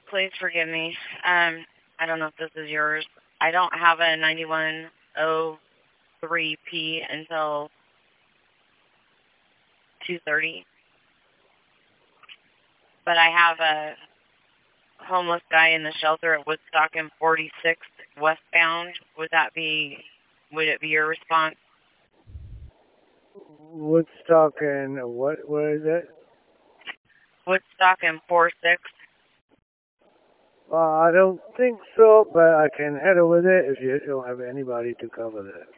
please forgive me. I don't know if this is yours. I don't have a 9103P until 2:30, but I have a homeless guy in the shelter at Woodstock and 46th westbound. Would it be your response? Woodstock and what is it? Woodstock and 46. I don't think so, but I can head over there if you don't have anybody to cover that.